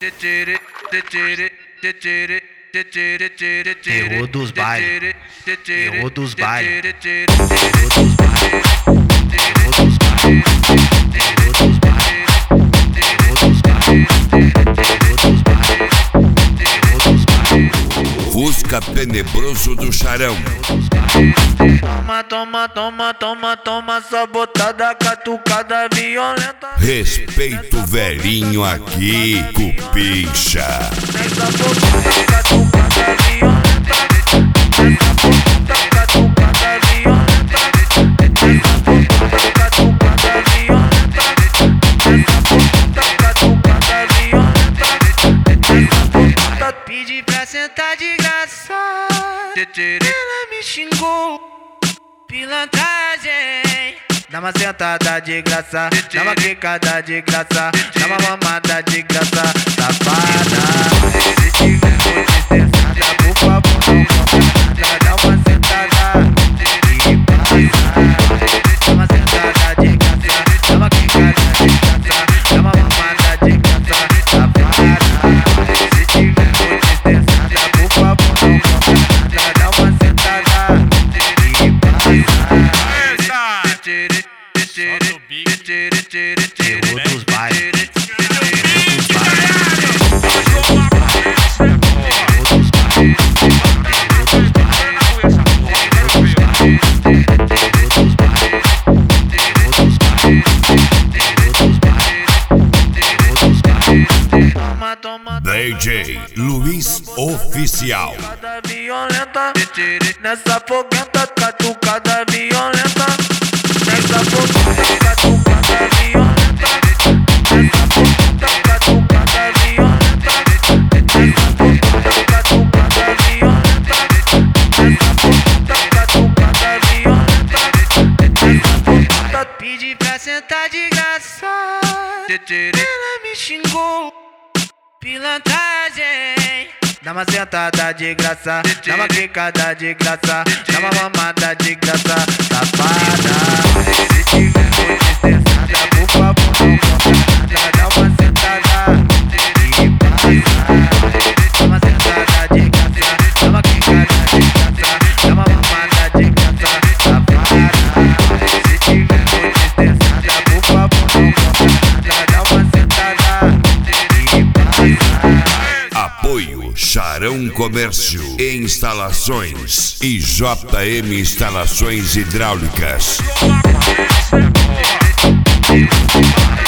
Terror dos bailes, terror dos bailes, Fusca tenebroso do Charão. Toma, toma, toma, toma, toma, sabotada, catucada violenta. Respeito velhinho aqui, cupincha. Nessa botada, catucada violenta. Nessa botada, catucada violenta. Nessa botada, catucada violenta. Nessa botada, catucada violenta. Nessa botada, pedi pra sentar de graça. Ela me xingou, pilantragem. Dá uma sentada de graça, dá uma quicada de graça, dá uma mamada de graça, safada. Se tiver muito estressada, por favor não compra nada. Dá uma sentada e passa. Dá uma sentada de graça, dá uma quicada de graça, dá uma mamada de graça, safada. Se tiver muito estressada, por favor não compra nada. Dá uma sentada e passa. terror dos bailes, DJ Luiz Oficial. Violenta, nessa foguenta, catucada violenta. Nessa foguenta, catucada violenta. Nessa foguenta, catucada violenta. Nessa foguenta, catucada violenta. Nessa foguenta, catucada violenta. Nessa foguenta, pedi pra sentar de graça. Ela me xingou, pilantragem. Dá uma sentada de graça, dá uma quicada de graça, dá uma mamada de graça, safada. Se tiver muito estressada, por favor não compra nada. Dá uma sentada e passa. Dá uma sentada de graça, dá uma quicada de graça, dá uma mamada de graça, safada. Se tiver muito estressada, por favor não compra nada. Dá uma sentada e passa. Apoio Charão Comércio e Instalações e JM Instalações Hidráulicas.